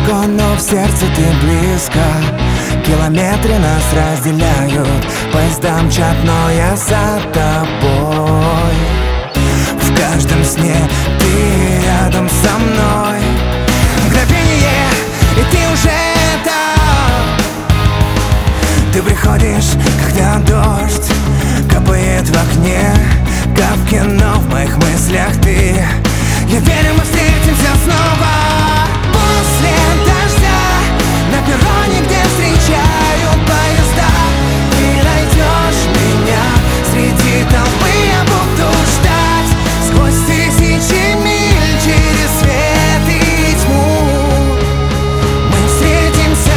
далеко, но в сердце ты близко. Километры нас разделяют, поезда мчат, но я за тобой. В каждом сне ты рядом со мной. Мгновение, и ты уже там. Ты приходишь, когда дождь капает в окне, как в кино, в моих мыслях ты. Я верю, мы встретимся снова. После дождя на перроне, где встречают поезда, ты найдешь меня среди толпы. Я буду ждать сквозь тысячи миль, через свет и тьму. Мы встретимся.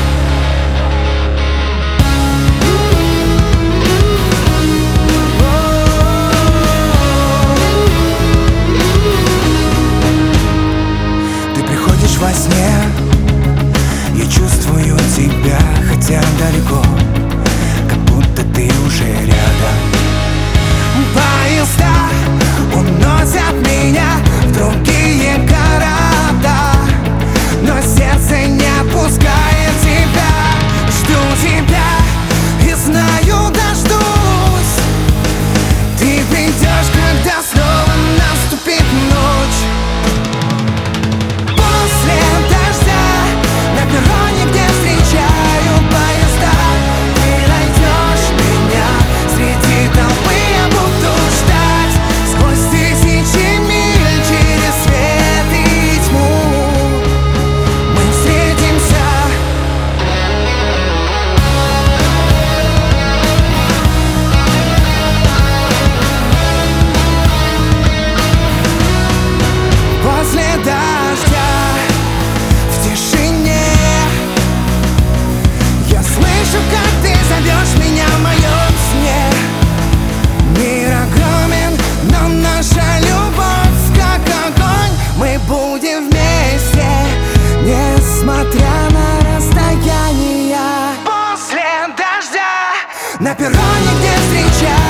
Ты приходишь во сне, я чувствую тебя, хотя далеко, как будто ты уже рядом. Поезда уносят меня в другие города, но сердце не отпускает тебя. Жду тебя и знаю, дождусь. Ты придешь, когда снова наступит ночь. После дождя на перроне, где встречают поезда, ты найдешь меня среди толпы. Я буду ждать сквозь тысячи миль, через свет и тьму. Мы встретимся. После дождя в тишине я слышу, как ты зовешь меня в моем сне. Мир огромен, но наша любовь как огонь. Мы будем вместе, несмотря на расстояние. После дождя на перроне, где встречают